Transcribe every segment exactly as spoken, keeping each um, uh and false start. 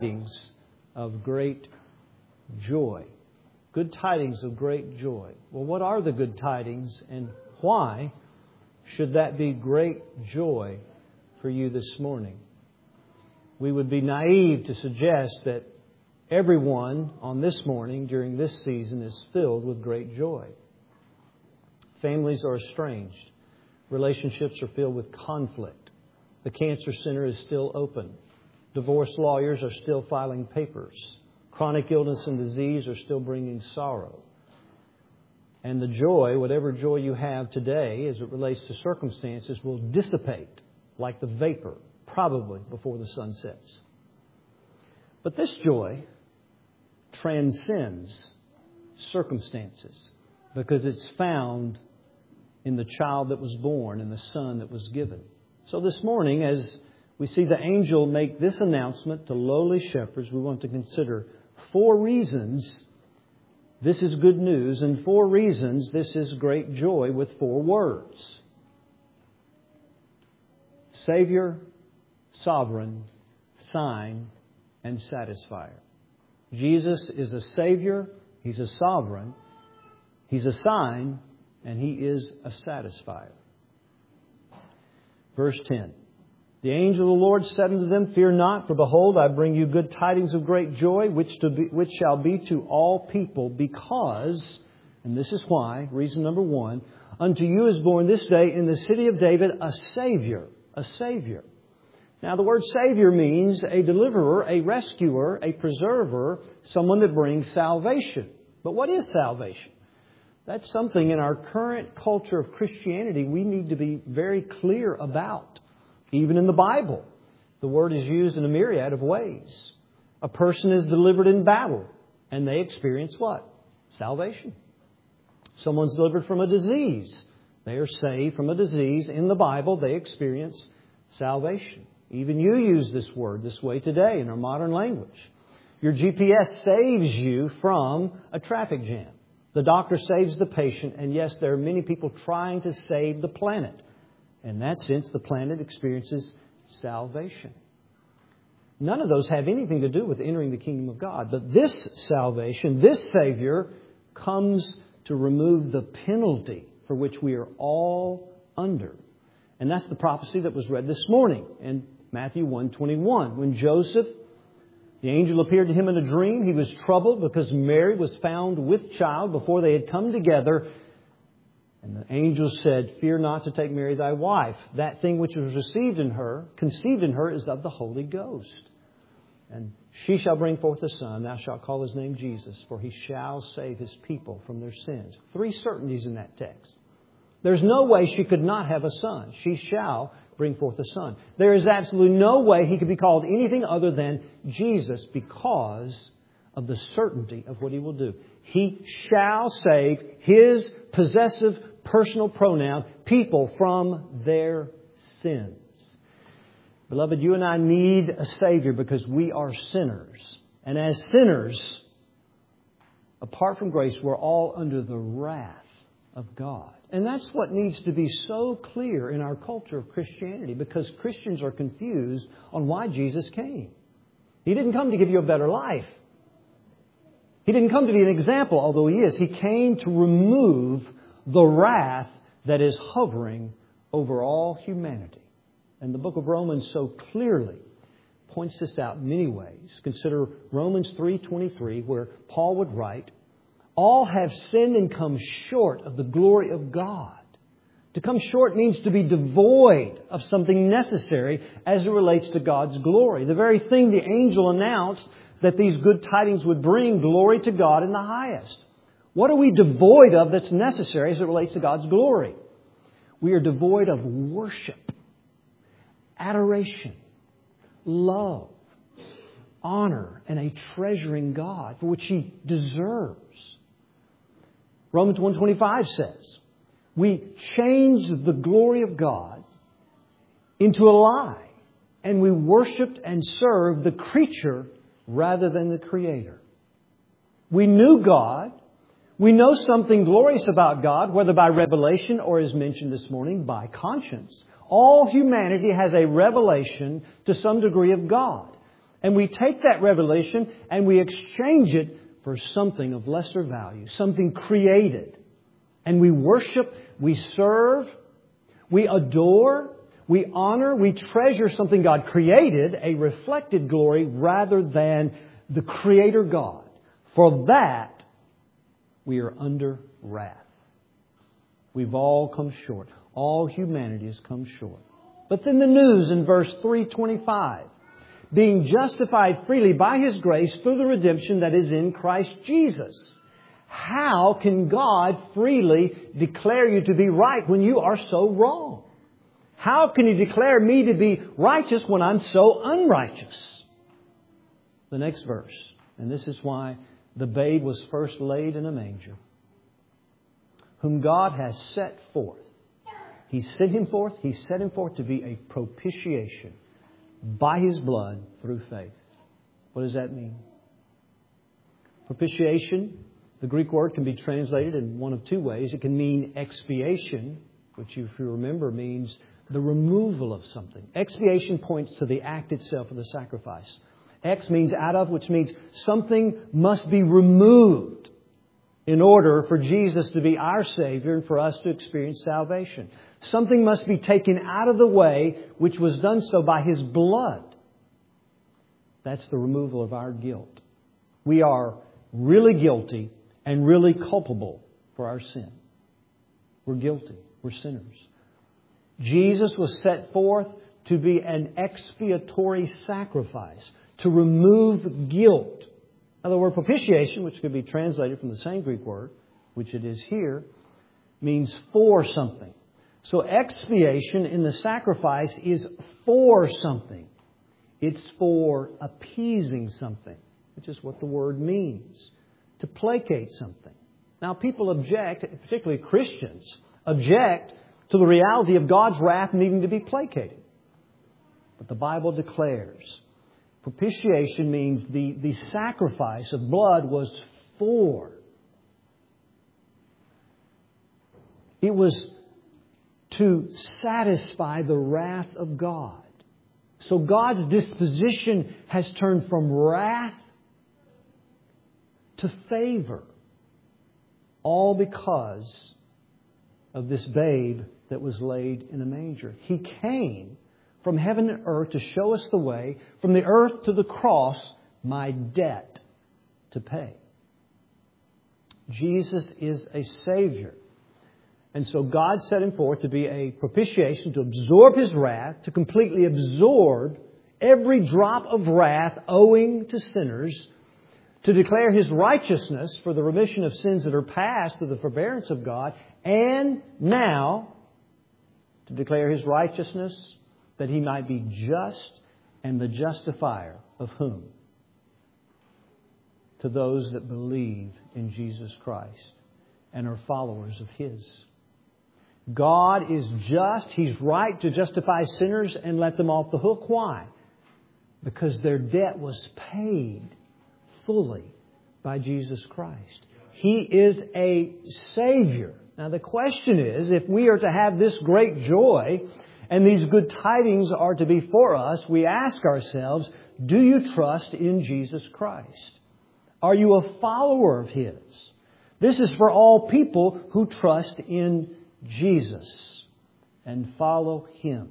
tidings of great joy. Good tidings of great joy. Well, what are the good tidings, and why should that be great joy for you this morning? We would be naive to suggest that everyone on this morning during this season is filled with great joy. Families are estranged. Relationships are filled with conflict. The cancer center is still open. Divorce lawyers are still filing papers. Chronic illness and disease are still bringing sorrow. And the joy, whatever joy you have today as it relates to circumstances, will dissipate like the vapor, probably before the sun sets. But this joy transcends circumstances because it's found in the child that was born and the son that was given. So this morning, as we see the angel make this announcement to lowly shepherds, we want to consider four reasons this is good news and four reasons this is great joy with four words. Savior, sovereign, sign, and satisfier. Jesus is a Savior, He's a sovereign, He's a sign, and He is a satisfier. Verse ten. The angel of the Lord said unto them, Fear not, for behold, I bring you good tidings of great joy, which to be, which shall be to all people, because, and this is why, reason number one, unto you is born this day in the city of David a Savior, a Savior. Now the word Savior means a deliverer, a rescuer, a preserver, someone that brings salvation. But what is salvation? That's something in our current culture of Christianity we need to be very clear about. Even in the Bible, the word is used in a myriad of ways. A person is delivered in battle, and they experience what? Salvation. Someone's delivered from a disease. They are saved from a disease. In the Bible, they experience salvation. Even you use this word this way today in our modern language. Your G P S saves you from a traffic jam. The doctor saves the patient, and yes, there are many people trying to save the planet. In that sense, the planet experiences salvation. None of those have anything to do with entering the kingdom of God. But this salvation, this Savior, comes to remove the penalty for which we are all under. And that's the prophecy that was read this morning in Matthew one twenty-one. When Joseph, the angel appeared to him in a dream, he was troubled because Mary was found with child before they had come together. And the angel said, Fear not to take Mary thy wife. That thing which was received in her, conceived in her, is of the Holy Ghost. And she shall bring forth a son. Thou shalt call his name Jesus, for he shall save his people from their sins. Three certainties in that text. There's no way she could not have a son. She shall bring forth a son. There is absolutely no way he could be called anything other than Jesus because of the certainty of what he will do. He shall save his possessive personal pronoun, people from their sins. Beloved, you and I need a Savior because we are sinners. And as sinners, apart from grace, we're all under the wrath of God. And that's what needs to be so clear in our culture of Christianity, because Christians are confused on why Jesus came. He didn't come to give you a better life. He didn't come to be an example, although He is. He came to remove the wrath that is hovering over all humanity. And the book of Romans so clearly points this out in many ways. Consider Romans three twenty-three, where Paul would write, All have sinned and come short of the glory of God. To come short means to be devoid of something necessary as it relates to God's glory. The very thing the angel announced that these good tidings would bring, glory to God in the highest. What are we devoid of that's necessary as it relates to God's glory? We are devoid of worship, adoration, love, honor, and a treasuring God for which He deserves. Romans one twenty-five says, we change the glory of God into a lie, and we worshiped and served the creature rather than the Creator. We knew God. We know something glorious about God, whether by revelation or, as mentioned this morning, by conscience. All humanity has a revelation to some degree of God. And we take that revelation and we exchange it for something of lesser value, something created. And we worship, we serve, we adore, we honor, we treasure something God created, a reflected glory, rather than the Creator God. For that, we are under wrath. We've all come short. All humanity has come short. But then the news in verse three twenty-five. Being justified freely by His grace through the redemption that is in Christ Jesus. How can God freely declare you to be right when you are so wrong? How can He declare me to be righteous when I'm so unrighteous? The next verse. And this is why the babe was first laid in a manger. Whom God has set forth. He sent Him forth. He set Him forth to be a propitiation by His blood through faith. What does that mean? Propitiation, the Greek word can be translated in one of two ways. It can mean expiation, which if you remember means the removal of something. Expiation points to the act itself of the sacrifice. Ex means out of, which means something must be removed in order for Jesus to be our Savior and for us to experience salvation. Something must be taken out of the way, which was done so by His blood. That's the removal of our guilt. We are really guilty and really culpable for our sin. We're guilty. We're sinners. Jesus was set forth to be an expiatory sacrifice, to remove guilt. Now, the word propitiation, which could be translated from the same Greek word, which it is here, means for something. So expiation in the sacrifice is for something. It's for appeasing something, which is what the word means. To placate something. Now, people object, particularly Christians, object to the reality of God's wrath needing to be placated. But the Bible declares propitiation means the, the sacrifice of blood was for. It was to satisfy the wrath of God. So God's disposition has turned from wrath to favor. All because of this babe that was laid in a manger. He came from heaven and earth to show us the way, from the earth to the cross, my debt to pay. Jesus is a Savior. And so God set Him forth to be a propitiation, to absorb His wrath, to completely absorb every drop of wrath owing to sinners, to declare His righteousness for the remission of sins that are past through the forbearance of God, and now to declare His righteousness that He might be just and the justifier of whom? To those that believe in Jesus Christ and are followers of His. God is just. He's right to justify sinners and let them off the hook. Why? Because their debt was paid fully by Jesus Christ. He is a Savior. Now the question is, if we are to have this great joy and these good tidings are to be for us, we ask ourselves, do you trust in Jesus Christ? Are you a follower of His? This is for all people who trust in Jesus and follow Him.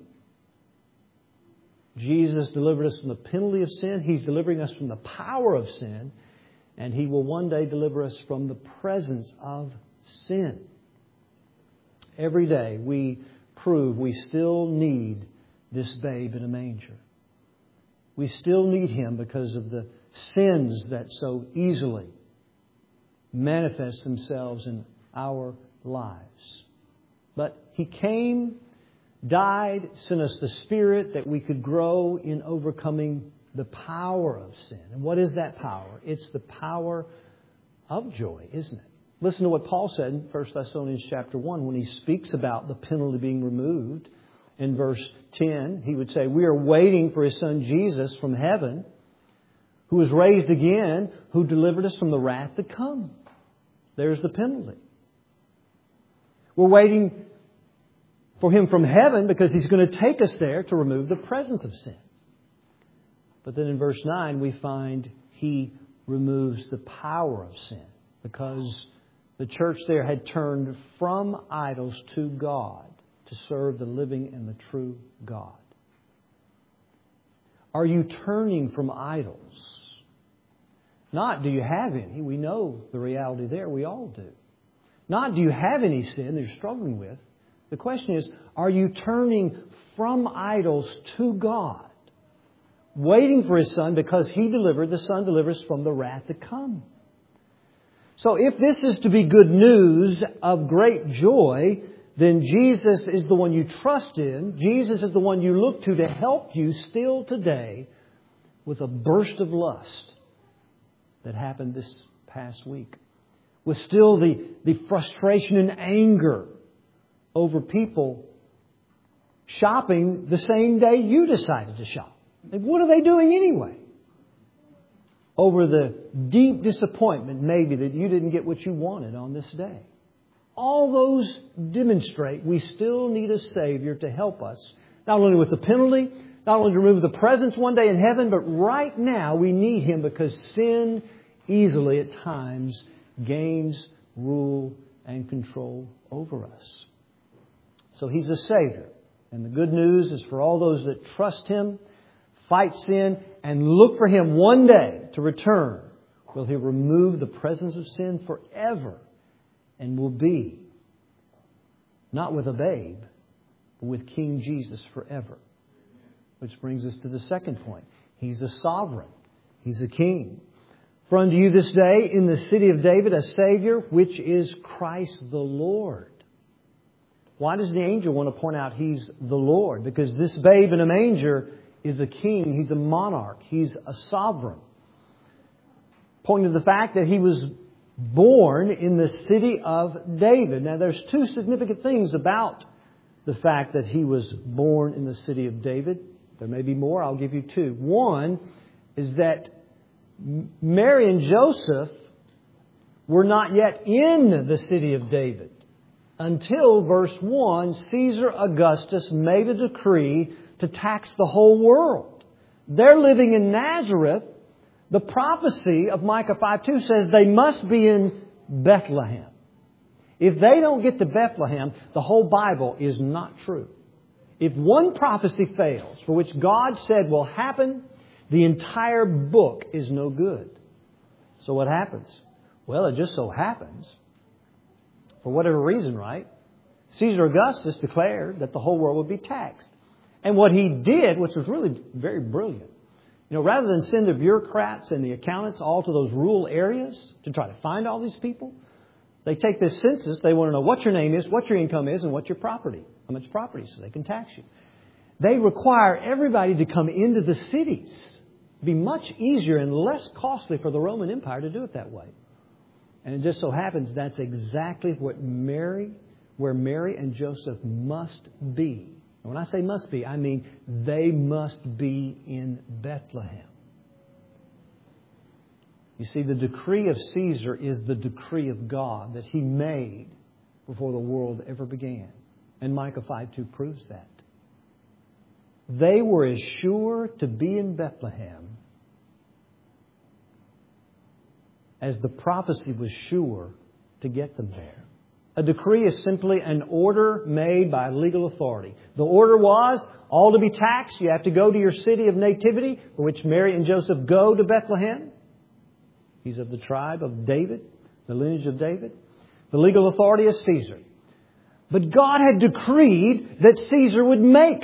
Jesus delivered us from the penalty of sin. He's delivering us from the power of sin. And He will one day deliver us from the presence of sin. Every day we prove we still need this babe in a manger. We still need Him because of the sins that so easily manifest themselves in our lives. But He came, died, sent us the Spirit that we could grow in overcoming the power of sin. And what is that power? It's the power of joy, isn't it? Listen to what Paul said in First Thessalonians chapter one when he speaks about the penalty being removed. In verse ten, he would say, we are waiting for His Son Jesus from heaven, who was raised again, who delivered us from the wrath to come. There's the penalty. We're waiting for Him from heaven because He's going to take us there to remove the presence of sin. But then in verse nine we find He removes the power of sin, because the church there had turned from idols to God to serve the living and the true God. Are you turning from idols? Not do you have any. We know the reality there. We all do. Not do you have any sin that you're struggling with. The question is, are you turning from idols to God? Waiting for His Son, because He delivered, the Son delivers from the wrath to come. So if this is to be good news of great joy, then Jesus is the one you trust in. Jesus is the one you look to to help you still today with a burst of lust that happened this past week. With still the, the frustration and anger over people shopping the same day you decided to shop. Like, what are they doing anyway? Over the deep disappointment, maybe, that you didn't get what you wanted on this day. All those demonstrate we still need a Savior to help us, not only with the penalty, not only to remove the presence one day in heaven, but right now we need Him, because sin easily at times gains rule and control over us. So He's a Savior. And the good news is for all those that trust Him, fight sin, and look for Him one day to return, will He remove the presence of sin forever, and will be not with a babe, but with King Jesus forever. Which brings us to the second point. He's a sovereign. He's a king. For unto you this day in the city of David a Savior, which is Christ the Lord. Why does the angel want to point out He's the Lord? Because this babe in a manger is a king. He's a monarch. He's a sovereign. Pointing to the fact that He was born in the city of David. Now, there's two significant things about the fact that He was born in the city of David. There may be more. I'll give you two. One is that Mary and Joseph were not yet in the city of David until verse one, Caesar Augustus made a decree to tax the whole world. They're living in Nazareth. The prophecy of Micah five two says they must be in Bethlehem. If they don't get to Bethlehem, the whole Bible is not true. If one prophecy fails, for which God said will happen, the entire book is no good. So what happens? Well, it just so happens, for whatever reason, right? Caesar Augustus declared that the whole world would be taxed. And what he did, which was really very brilliant, you know, rather than send the bureaucrats and the accountants all to those rural areas to try to find all these people, they take this census. They want to know what your name is, what your income is, and what your property, how much property, so they can tax you. They require everybody to come into the cities. It'd be much easier and less costly for the Roman Empire to do it that way. And it just so happens that's exactly what Mary, where Mary and Joseph must be. And when I say must be, I mean they must be in Bethlehem. You see, the decree of Caesar is the decree of God that He made before the world ever began. And Micah five two proves that. They were as sure to be in Bethlehem as the prophecy was sure to get them there. A decree is simply an order made by legal authority. The order was all to be taxed. You have to go to your city of nativity, for which Mary and Joseph go to Bethlehem. He's of the tribe of David, the lineage of David. The legal authority is Caesar. But God had decreed that Caesar would make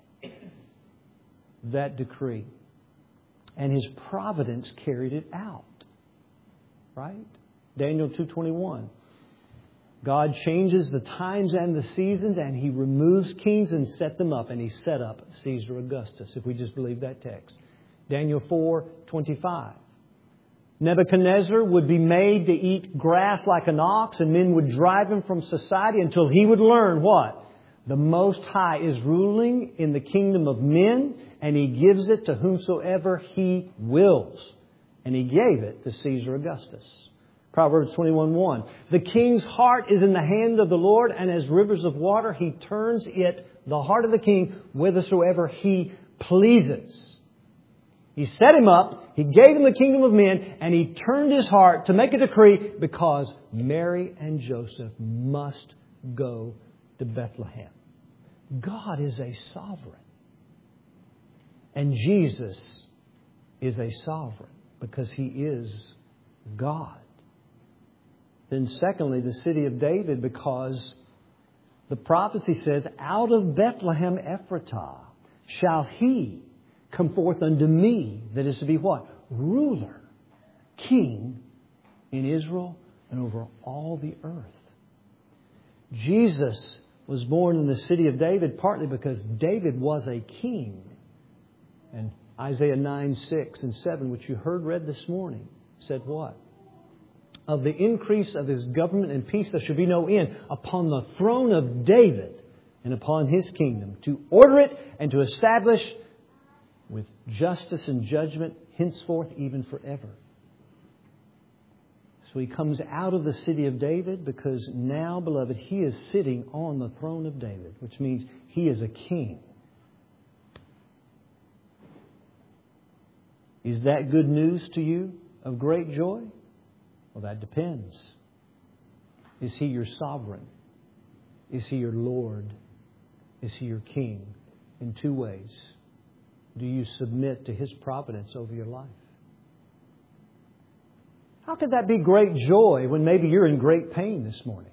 that decree. And His providence carried it out. Right? Daniel two twenty-one. God changes the times and the seasons, and He removes kings and set them up. And He set up Caesar Augustus, if we just believe that text. Daniel four twenty-five. Nebuchadnezzar would be made to eat grass like an ox, and men would drive him from society until he would learn what? The Most High is ruling in the kingdom of men, and He gives it to whomsoever He wills. And He gave it to Caesar Augustus. Proverbs twenty-one one. The king's heart is in the hand of the Lord, and as rivers of water, He turns it, the heart of the king, whithersoever He pleases. He set him up, He gave him the kingdom of men, and He turned His heart to make a decree because Mary and Joseph must go to Bethlehem. God is a sovereign. And Jesus is a sovereign because He is God. Then secondly, the city of David, because the prophecy says, out of Bethlehem Ephratah shall He come forth unto me, that is to be what? Ruler, king in Israel and over all the earth. Jesus was born in the city of David partly because David was a king. And Isaiah nine, six and seven, which you heard read this morning, said what? Of the increase of His government and peace there should be no end upon the throne of David and upon His kingdom, to order it and to establish with justice and judgment henceforth even forever. So He comes out of the city of David because now, beloved, He is sitting on the throne of David, which means He is a king. Is that good news to you of great joy? Well, that depends. Is He your sovereign? Is He your Lord? Is He your king? In two ways. Do you submit to His providence over your life? How could that be great joy when maybe you're in great pain this morning?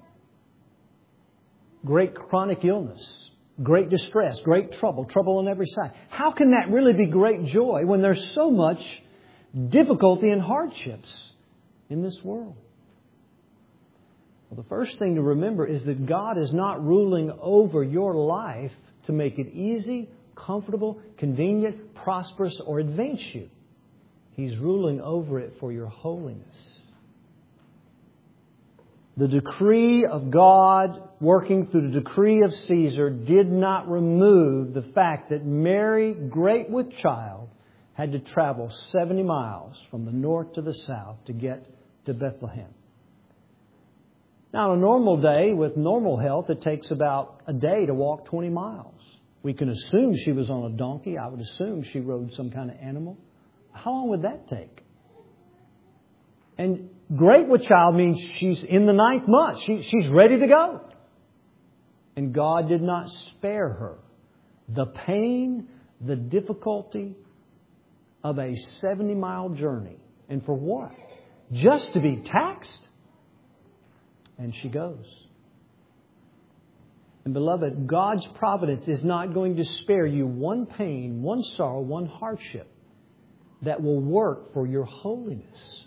Great chronic illness, great distress, great trouble, trouble on every side. How can that really be great joy when there's so much difficulty and hardships in this world? Well, the first thing to remember is that God is not ruling over your life to make it easy, comfortable, convenient, prosperous, or advance you. He's ruling over it for your holiness. The decree of God working through the decree of Caesar did not remove the fact that Mary, great with child, had to travel seventy miles from the north to the south to get to Bethlehem. Now, on a normal day with normal health, it takes about a day to walk twenty miles. We can assume she was on a donkey. I would assume she rode some kind of animal. How long would that take? And great with child means she's in the ninth month. She, she's ready to go. And God did not spare her the pain, the difficulty of a seventy-mile journey. And for what? Just to be taxed? And she goes. And beloved, God's providence is not going to spare you one pain, one sorrow, one hardship that will work for your holiness.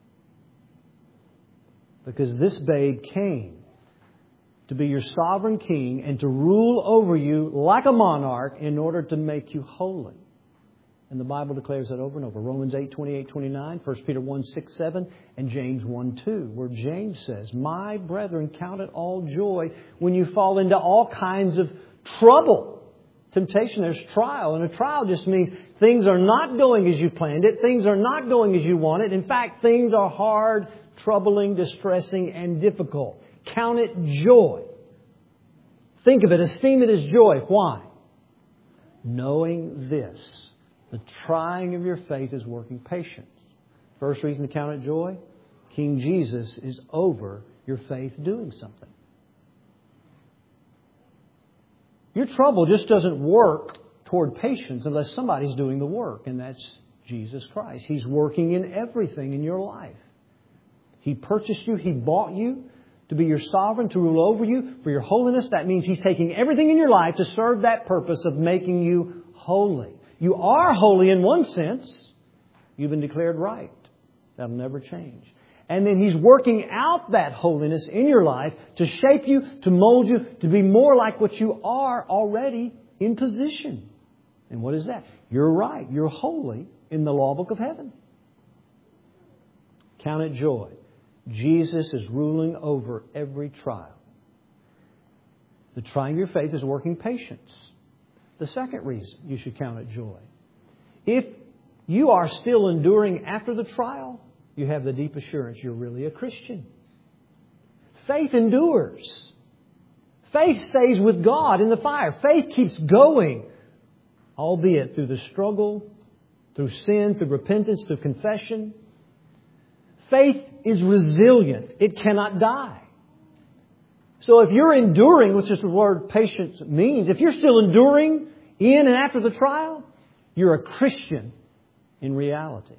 Because this babe came to be your sovereign king and to rule over you like a monarch in order to make you holy. And the Bible declares that over and over. Romans eight, twenty-eight, twenty-nine, First Peter one, six, seven, and James one, two, where James says, "My brethren, count it all joy when you fall into all kinds of trouble." Temptation, there's trial. And a trial just means things are not going as you planned it. Things are not going as you want it. In fact, things are hard, troubling, distressing, and difficult. Count it joy. Think of it, esteem it as joy. Why? Knowing this. The trying of your faith is working patience. First reason to count it joy, King Jesus is over your faith doing something. Your trouble just doesn't work toward patience unless somebody's doing the work, and that's Jesus Christ. He's working in everything in your life. He purchased you. He bought you to be your sovereign, to rule over you for your holiness. That means He's taking everything in your life to serve that purpose of making you holy. You are holy in one sense. You've been declared right. That'll never change. And then He's working out that holiness in your life to shape you, to mold you, to be more like what you are already in position. And what is that? You're right. You're holy in the law book of heaven. Count it joy. Jesus is ruling over every trial. The trying of your faith is working patience. The second reason you should count it joy. If you are still enduring after the trial, you have the deep assurance you're really a Christian. Faith endures. Faith stays with God in the fire. Faith keeps going, albeit through the struggle through sin, through repentance, through confession. Faith is resilient. It cannot die. So if you're enduring, which is the word patience means, if you're still enduring in and after the trial, you're a Christian in reality.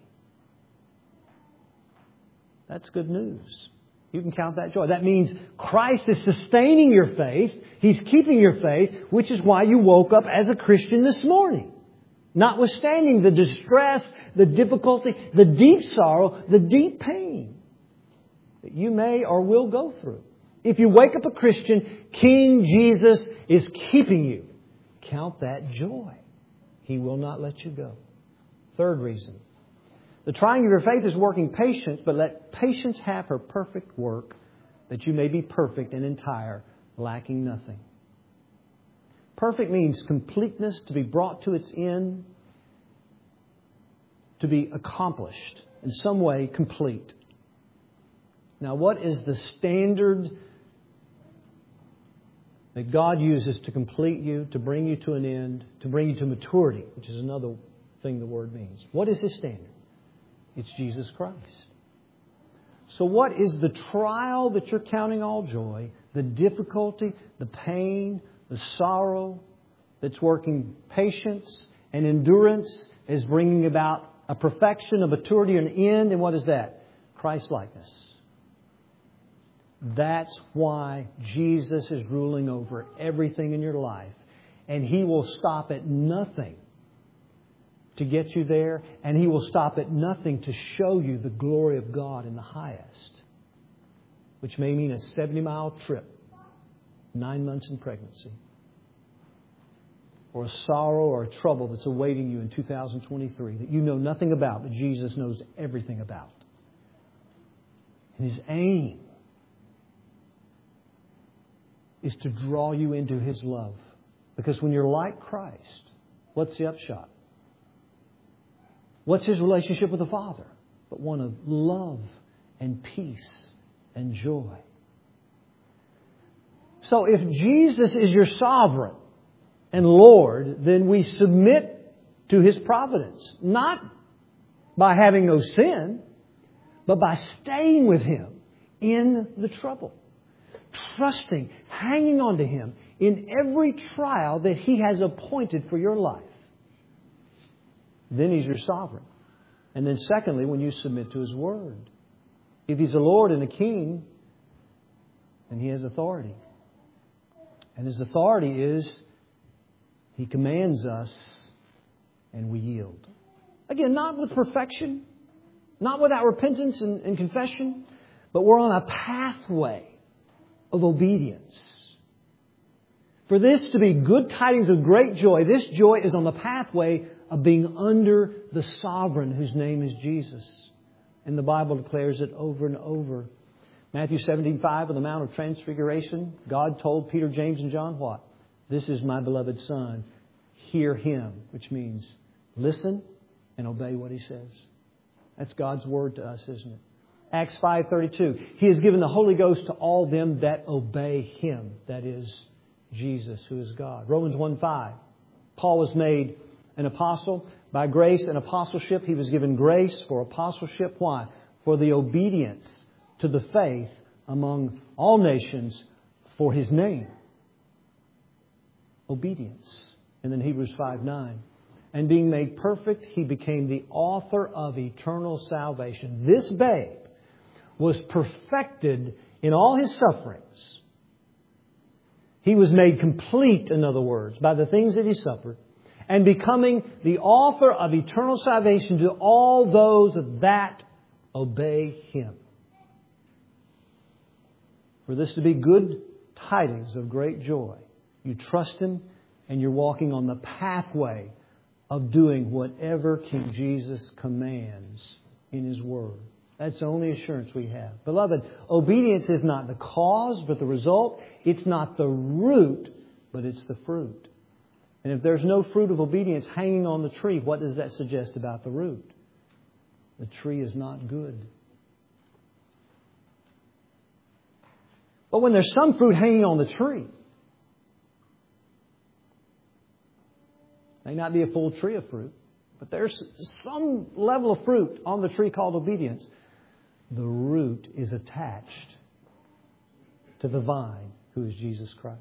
That's good news. You can count that joy. That means Christ is sustaining your faith. He's keeping your faith, which is why you woke up as a Christian this morning. Notwithstanding the distress, the difficulty, the deep sorrow, the deep pain that you may or will go through. If you wake up a Christian, King Jesus is keeping you. Count that joy. He will not let you go. Third reason. The trying of your faith is working patience, but let patience have her perfect work, that you may be perfect and entire, lacking nothing. Perfect means completeness, to be brought to its end, to be accomplished, in some way complete. Now, what is the standard that God uses to complete you, to bring you to an end, to bring you to maturity, which is another thing the word means? What is His standard? It's Jesus Christ. So what is the trial that you're counting all joy, the difficulty, the pain, the sorrow that's working patience and endurance, is bringing about a perfection, a maturity, an end? And what is that? Christ-likeness. That's why Jesus is ruling over everything in your life. And He will stop at nothing to get you there. And He will stop at nothing to show you the glory of God in the highest. Which may mean a seventy-mile trip, nine months in pregnancy. Or a sorrow or a trouble that's awaiting you in two thousand twenty-three that you know nothing about, but Jesus knows everything about. And His aim is to draw you into His love. Because when you're like Christ, what's the upshot? What's His relationship with the Father? But one of love and peace and joy. So if Jesus is your sovereign and Lord, then we submit to His providence. Not by having no sin, but by staying with Him in the trouble. Trusting, hanging on to Him in every trial that He has appointed for your life. Then He's your sovereign. And then secondly, when you submit to His Word. If He's a Lord and a King, then He has authority. And His authority is He commands us and we yield. Again, not with perfection, not without repentance and, and confession, but we're on a pathway of obedience. For this to be good tidings of great joy, this joy is on the pathway of being under the sovereign whose name is Jesus. And the Bible declares it over and over. Matthew seventeen five, on the Mount of Transfiguration, God told Peter, James, and John what? This is my beloved Son. Hear Him, which means listen and obey what He says. That's God's word to us, isn't it? Acts five thirty-two. He has given the Holy Ghost to all them that obey Him. That is Jesus, who is God. Romans one five. Paul was made an apostle. By grace and apostleship, he was given grace for apostleship. Why? For the obedience to the faith among all nations for His name. Obedience. And then Hebrews five nine. And being made perfect, He became the author of eternal salvation. This babe was perfected in all His sufferings. He was made complete, in other words, by the things that He suffered, and becoming the author of eternal salvation to all those that obey Him. For this to be good tidings of great joy, you trust Him and you're walking on the pathway of doing whatever King Jesus commands in His Word. That's the only assurance we have. Beloved, obedience is not the cause, but the result. It's not the root, but it's the fruit. And if there's no fruit of obedience hanging on the tree, what does that suggest about the root? The tree is not good. But when there's some fruit hanging on the tree, may not be a full tree of fruit, but there's some level of fruit on the tree called obedience. The root is attached to the vine, who is Jesus Christ.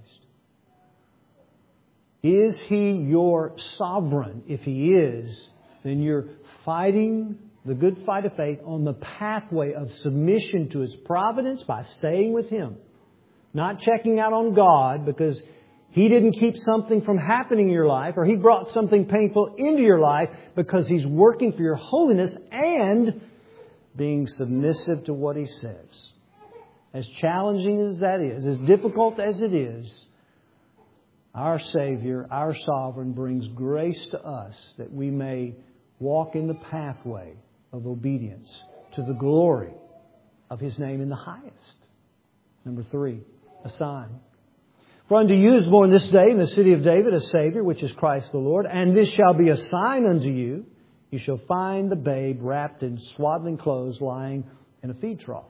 Is He your sovereign? If He is, then you're fighting the good fight of faith on the pathway of submission to His providence by staying with Him. Not checking out on God because He didn't keep something from happening in your life, or He brought something painful into your life, because He's working for your holiness, and being submissive to what He says. As challenging as that is, as difficult as it is, our Savior, our Sovereign, brings grace to us that we may walk in the pathway of obedience to the glory of His name in the highest. Number three, a sign. For unto you is born this day in the city of David a Savior, which is Christ the Lord. And this shall be a sign unto you. You shall find the babe wrapped in swaddling clothes, lying in a feed trough.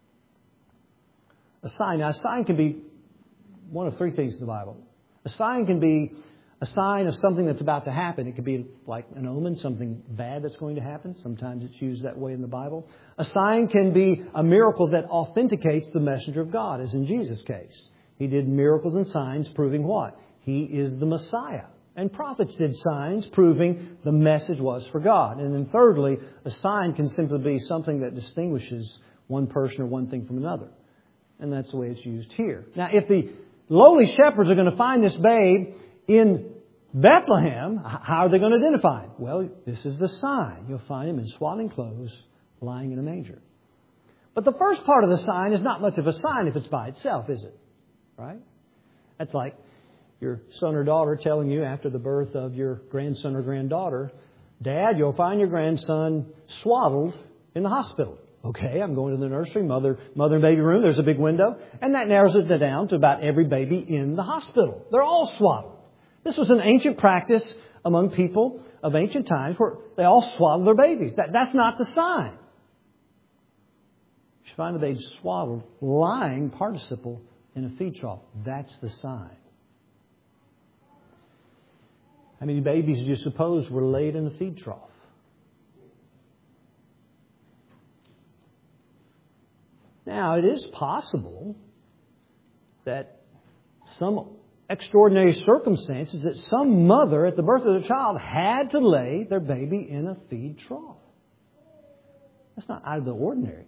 A sign. Now, a sign can be one of three things in the Bible. A sign can be a sign of something that's about to happen. It could be like an omen, something bad that's going to happen. Sometimes it's used that way in the Bible. A sign can be a miracle that authenticates the messenger of God, as in Jesus' case. He did miracles and signs proving what? He is the Messiah. And prophets did signs proving the message was for God. And then thirdly, a sign can simply be something that distinguishes one person or one thing from another. And that's the way it's used here. Now, if the lowly shepherds are going to find this babe in Bethlehem, how are they going to identify him? Well, this is the sign. You'll find him in swaddling clothes, lying in a manger. But the first part of the sign is not much of a sign if it's by itself, is it? Right? That's like your son or daughter telling you after the birth of your grandson or granddaughter, Dad, you'll find your grandson swaddled in the hospital. Okay, I'm going to the nursery, mother, mother and baby room. There's a big window. And that narrows it down to about every baby in the hospital. They're all swaddled. This was an ancient practice among people of ancient times where they all swaddled their babies. That, that's not the sign. You find the baby swaddled, lying, participle, in a feed trough. That's the sign. How many babies do you suppose were laid in a feed trough? Now, it is possible that some extraordinary circumstances that some mother at the birth of the child had to lay their baby in a feed trough. That's not out of the ordinary.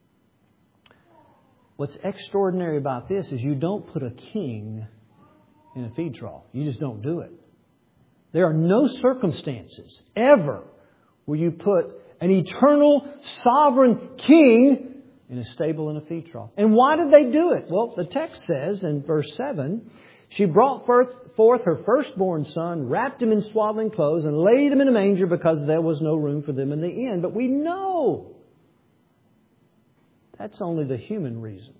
What's extraordinary about this is you don't put a king in a feed trough. You just don't do it. There are no circumstances ever where you put an eternal sovereign king in a stable in a feed trough. And why did they do it? Well, the text says in verse seven, she brought forth her firstborn son, wrapped him in swaddling clothes, and laid him in a manger because there was no room for them in the inn. But we know that's only the human reason.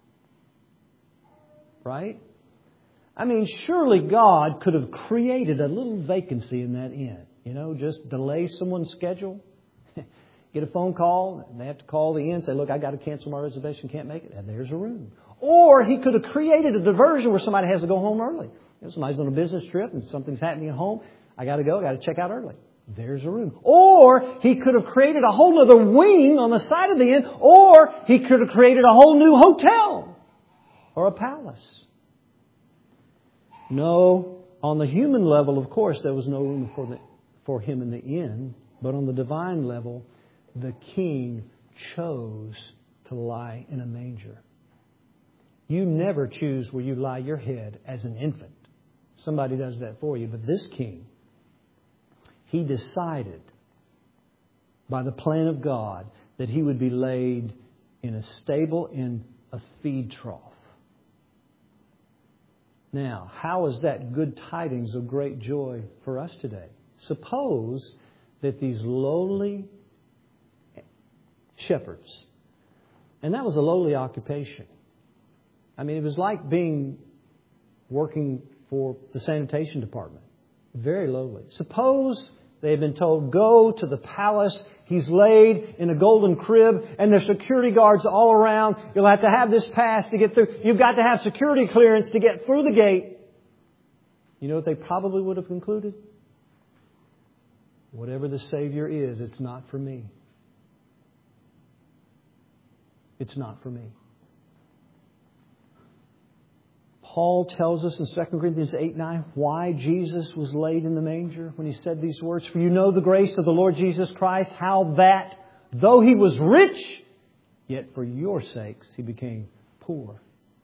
Right? I mean, surely God could have created a little vacancy in that inn. You know, just delay someone's schedule. Get a phone call, and they have to call the inn and say, look, I got to cancel my reservation, can't make it. And there's a room. Or He could have created a diversion where somebody has to go home early. You know, somebody's on a business trip and something's happening at home. I got to go, I got to check out early. There's a room. Or He could have created a whole other wing on the side of the inn. Or He could have created a whole new hotel or a palace. No, on the human level, of course, there was no room for the, for Him in the inn. But on the divine level, the King chose to lie in a manger. You never choose where you lie your head as an infant. Somebody does that for you. But this King, He decided by the plan of God that He would be laid in a stable in a feed trough. Now, how is that good tidings of great joy for us today? Suppose that these lowly shepherds, and that was a lowly occupation. I mean, it was like being working for the sanitation department. Very lowly. Suppose they had been told, go to the palace. He's laid in a golden crib and there's security guards all around. You'll have to have this pass to get through. You've got to have security clearance to get through the gate. You know what they probably would have concluded? Whatever the Savior is, it's not for me. It's not for me. Paul tells us in Second Corinthians eight nine why Jesus was laid in the manger when he said these words. For you know the grace of the Lord Jesus Christ, how that though He was rich, yet for your sakes He became poor.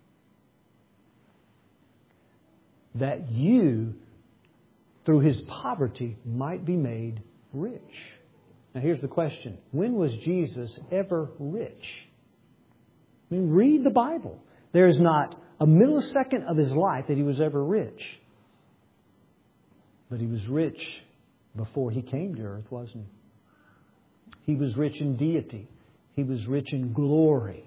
That you, through His poverty, might be made rich. Now here's the question. When was Jesus ever rich? I mean, read the Bible. There is not a millisecond of His life that He was ever rich. But He was rich before He came to earth, wasn't He? He was rich in deity. He was rich in glory.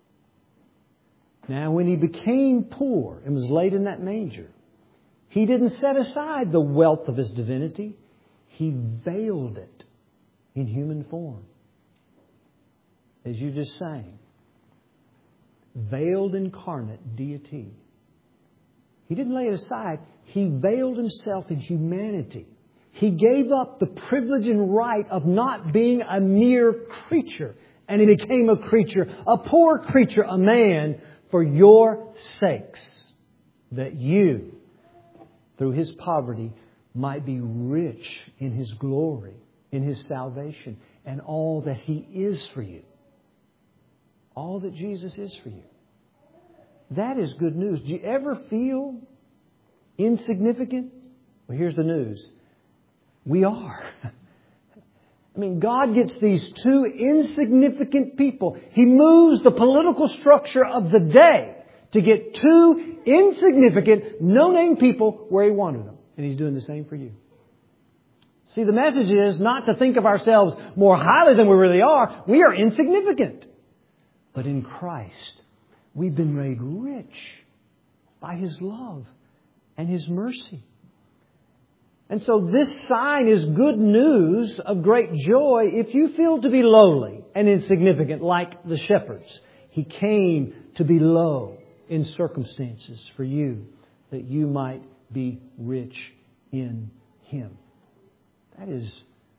Now, when He became poor and was laid in that manger, He didn't set aside the wealth of His divinity. He veiled it in human form. As you just sang. Veiled incarnate deity. He didn't lay it aside. He veiled Himself in humanity. He gave up the privilege and right of not being a mere creature. And He became a creature, a poor creature, a man, for your sakes. That you, through His poverty, might be rich in His glory, in His salvation, and all that He is for you. All that Jesus is for you. That is good news. Do you ever feel insignificant? Well, here's the news. We are. I mean, God gets these two insignificant people. He moves the political structure of the day to get two insignificant, no-name people where He wanted them. And He's doing the same for you. See, the message is not to think of ourselves more highly than we really are. We are insignificant. But in Christ, we've been made rich by His love and His mercy. And so this sign is good news of great joy if you feel to be lowly and insignificant like the shepherds. He came to be low in circumstances for you, that you might be rich in Him. That is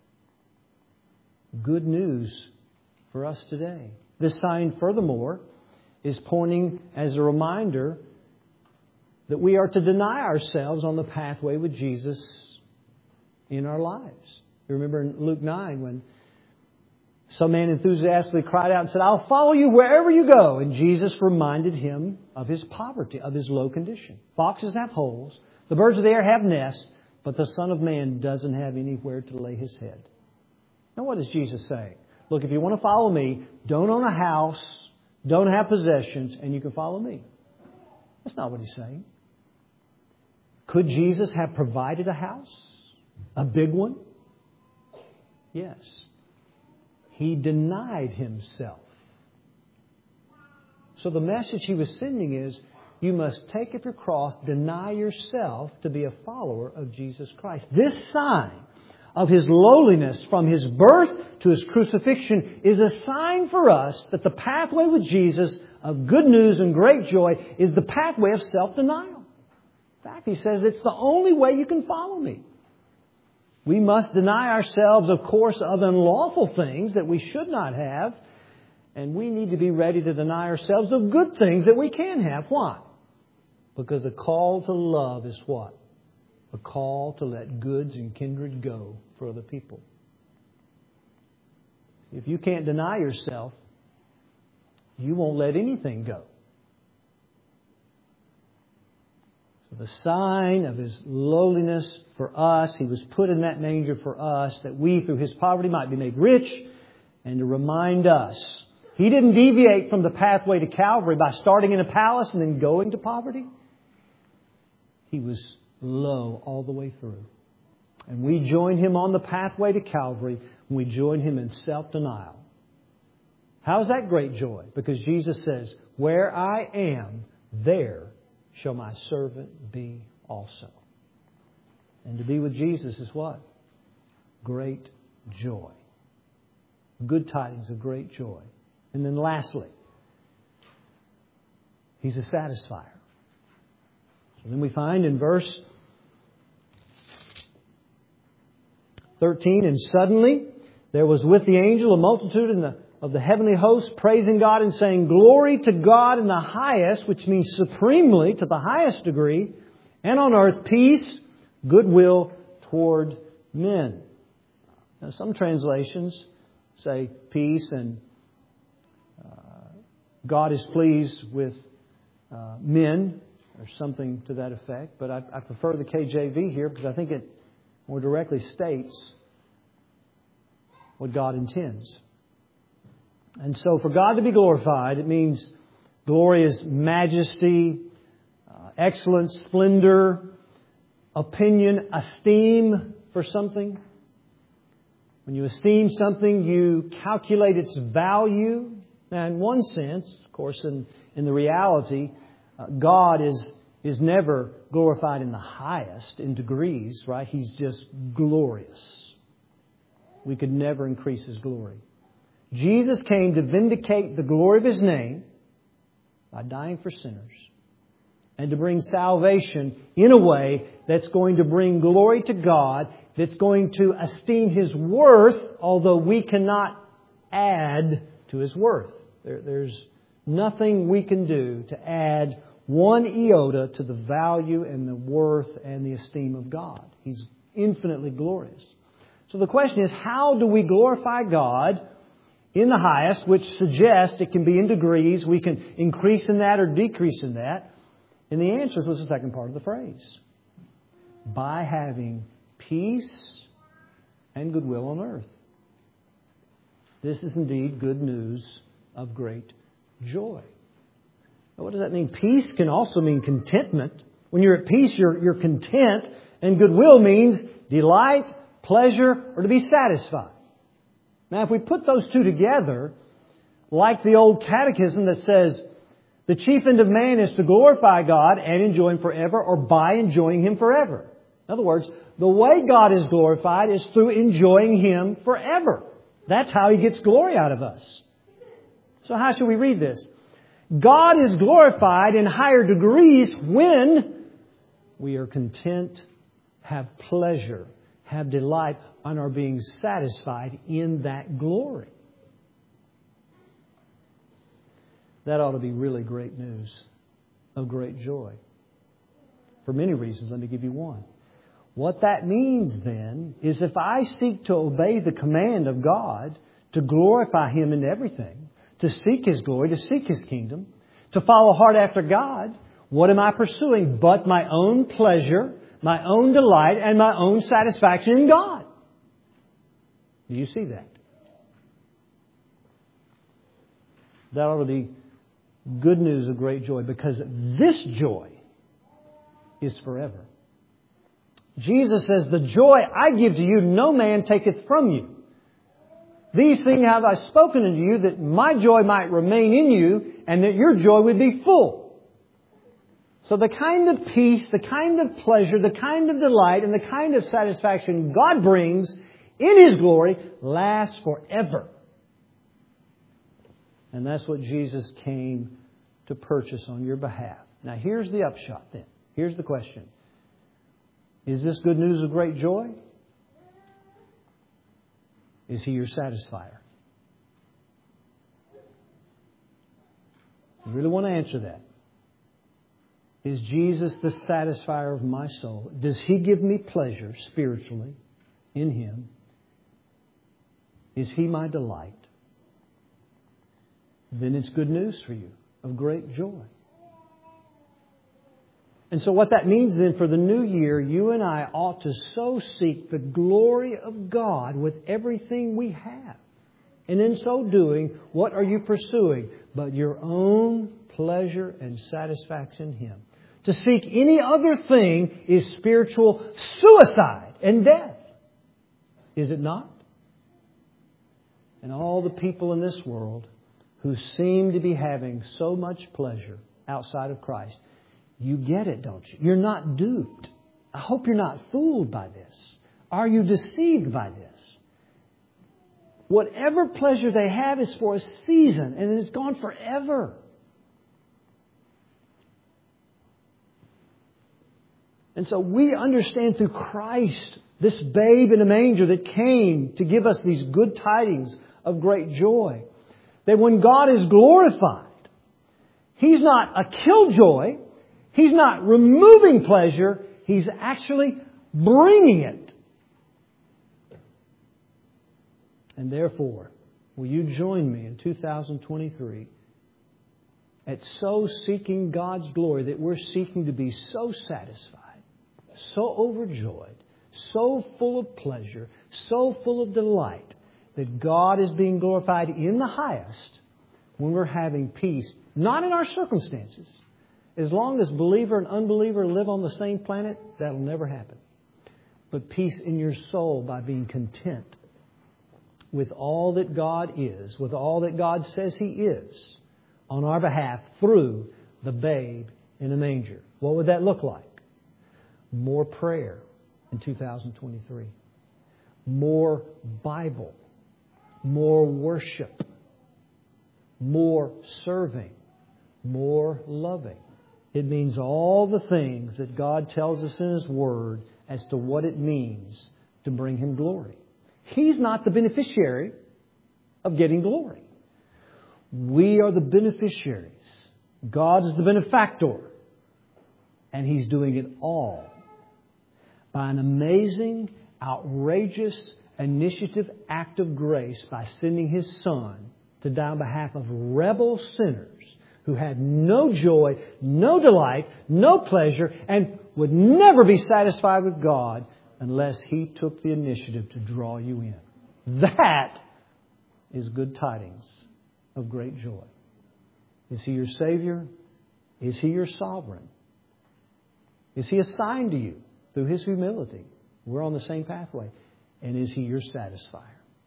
good news for us today. This sign, furthermore, is pointing as a reminder that we are to deny ourselves on the pathway with Jesus in our lives. You remember in Luke nine when some man enthusiastically cried out and said, I'll follow you wherever you go. And Jesus reminded him of his poverty, of his low condition. Foxes have holes, the birds of the air have nests, but the Son of Man doesn't have anywhere to lay His head. Now what is Jesus saying? Look, if you want to follow me, don't own a house, don't have possessions, and you can follow me. That's not what He's saying. Could Jesus have provided a house? A big one? Yes. He denied Himself. So the message He was sending is, you must take up your cross, deny yourself to be a follower of Jesus Christ. This sign of His lowliness from His birth to His crucifixion is a sign for us that the pathway with Jesus of good news and great joy is the pathway of self-denial. In fact, He says it's the only way you can follow me. We must deny ourselves, of course, of unlawful things that we should not have. And we need to be ready to deny ourselves of good things that we can have. Why? Because the call to love is what? A call to let goods and kindred go for other people. If you can't deny yourself, you won't let anything go. So the sign of His lowliness for us, He was put in that manger for us, that we through His poverty might be made rich, and to remind us. He didn't deviate from the pathway to Calvary by starting in a palace and then going to poverty. He was low all the way through. And we join Him on the pathway to Calvary when we join Him in self-denial. How's that great joy? Because Jesus says, where I am, there shall my servant be also. And to be with Jesus is what? Great joy. Good tidings of great joy. And then lastly, He's a satisfier. So then we find in verse thirteen, and suddenly there was with the angel a multitude in the, of the heavenly host praising God and saying, Glory to God in the highest, which means supremely to the highest degree, and on earth peace, goodwill toward men. Now, some translations say peace and uh, God is pleased with uh, men, or something to that effect. But I, I prefer the K J V here because I think it more directly states what God intends. And so for God to be glorified, it means glorious majesty, uh, excellence, splendor, opinion, esteem for something. When you esteem something, you calculate its value. Now, in one sense, of course, in, in the reality, uh, God is, is never glorified in the highest, in degrees, right? He's just glorious. We could never increase His glory. Jesus came to vindicate the glory of His name by dying for sinners and to bring salvation in a way that's going to bring glory to God, that's going to esteem His worth, although we cannot add to His worth. There, there's nothing we can do to add one iota to the value and the worth and the esteem of God. He's infinitely glorious. So the question is, how do we glorify God in the highest, which suggests it can be in degrees. We can increase in that or decrease in that. And the answer was the second part of the phrase. By having peace and goodwill on earth. This is indeed good news of great joy. Now, what does that mean? Peace can also mean contentment. When you're at peace, you're, you're content. And goodwill means delight, pleasure, or to be satisfied. Now, if we put those two together, like the old catechism that says, the chief end of man is to glorify God and enjoy Him forever, or by enjoying Him forever. In other words, the way God is glorified is through enjoying Him forever. That's how He gets glory out of us. So how should we read this? God is glorified in higher degrees when we are content, have pleasure, have delight, and are being satisfied in that glory. That ought to be really great news of great joy. For many reasons, let me give you one. What that means then is if I seek to obey the command of God, to glorify Him in everything, to seek His glory, to seek His kingdom, to follow hard after God, what am I pursuing but my own pleasure, my own delight, and my own satisfaction in God? Do you see that? That ought to be good news of great joy, because this joy is forever. Jesus says, the joy I give to you, no man taketh from you. These things have I spoken unto you, that my joy might remain in you, and that your joy would be full. So the kind of peace, the kind of pleasure, the kind of delight, and the kind of satisfaction God brings in His glory lasts forever. And that's what Jesus came to purchase on your behalf. Now here's the upshot then. Here's the question. Is this good news of great joy? Is He your satisfier? You really want to answer that. Is Jesus the satisfier of my soul? Does He give me pleasure spiritually in Him? Is He my delight? Then it's good news for you of great joy. And so what that means then for the new year, you and I ought to so seek the glory of God with everything we have. And in so doing, what are you pursuing? But your own pleasure and satisfaction in Him. To seek any other thing is spiritual suicide and death. Is it not? And all the people in this world who seem to be having so much pleasure outside of Christ, you get it, don't you? You're not duped. I hope you're not fooled by this. Are you deceived by this? Whatever pleasure they have is for a season, and it's gone forever. And so we understand through Christ This babe in a manger that came to give us these good tidings of great joy. That when God is glorified, He's not a killjoy. He's not removing pleasure. He's actually bringing it. And therefore, will you join me in two thousand twenty-three at so seeking God's glory that we're seeking to be so satisfied, so overjoyed, so full of pleasure, so full of delight that God is being glorified in the highest when we're having peace, not in our circumstances. As long as believer and unbeliever live on the same planet, that'll never happen. But peace in your soul by being content with all that God is, with all that God says He is on our behalf through the babe in a manger. What would that look like? More prayer in two thousand twenty-three. More Bible. More worship. More serving. More loving. It means all the things that God tells us in His Word as to what it means to bring Him glory. He's not the beneficiary of getting glory. We are the beneficiaries. God is the benefactor. And He's doing it all by an amazing, outrageous, initiative act of grace by sending His Son to die on behalf of rebel sinners who had no joy, no delight, no pleasure, and would never be satisfied with God unless He took the initiative to draw you in. That is good tidings of great joy. Is He your Savior? Is He your sovereign? Is He assigned to you through His humility? We're on the same pathway. And is He your satisfier?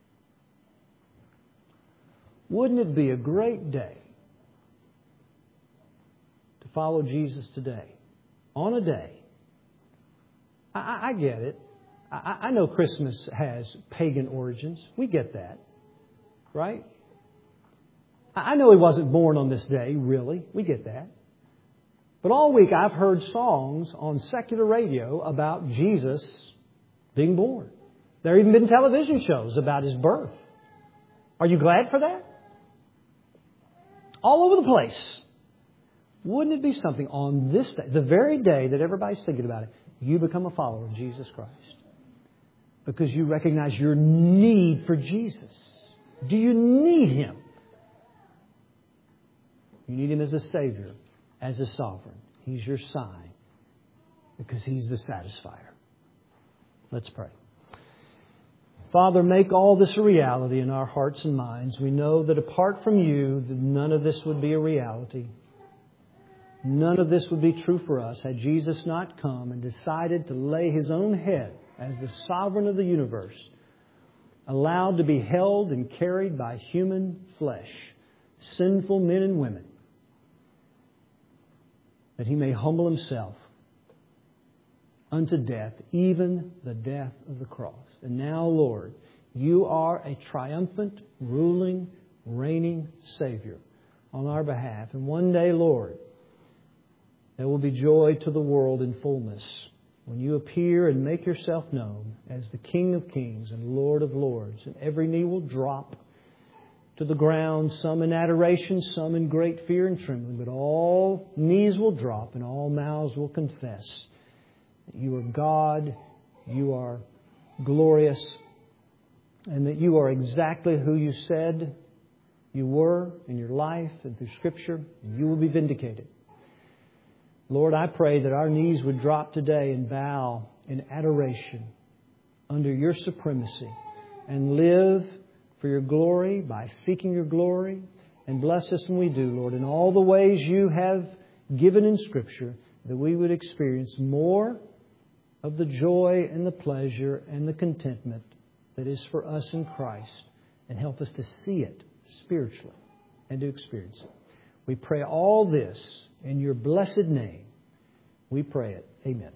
Wouldn't it be a great day to follow Jesus today? On a day. I, I get it. I, I know Christmas has pagan origins. We get that. Right? I know He wasn't born on this day, really. We get that. But all week I've heard songs on secular radio about Jesus being born. There have even been television shows about His birth. Are you glad for that? All over the place. Wouldn't it be something on this day, the very day that everybody's thinking about it, you become a follower of Jesus Christ? Because you recognize your need for Jesus. Do you need Him? You need Him as a Savior, as a sovereign. He's your sign because He's the satisfier. Let's pray. Father, make all this a reality in our hearts and minds. We know that apart from You, none of this would be a reality. None of this would be true for us had Jesus not come and decided to lay His own head as the sovereign of the universe, allowed to be held and carried by human flesh, sinful men and women, that He may humble Himself unto death, even the death of the cross. And now, Lord, You are a triumphant, ruling, reigning Savior on our behalf. And one day, Lord, there will be joy to the world in fullness when You appear and make Yourself known as the King of Kings and Lord of Lords. And every knee will drop to the ground, some in adoration, some in great fear and trembling. But all knees will drop and all mouths will confess that You are God, You are glorious, and that You are exactly who You said You were in Your life and through Scripture. And You will be vindicated. Lord, I pray that our knees would drop today and bow in adoration under Your supremacy and live for Your glory by seeking Your glory. And bless us when we do, Lord, in all the ways You have given in Scripture, that we would experience more of the joy and the pleasure and the contentment that is for us in Christ, and help us to see it spiritually and to experience it. We pray all this in Your blessed name. We pray it. Amen.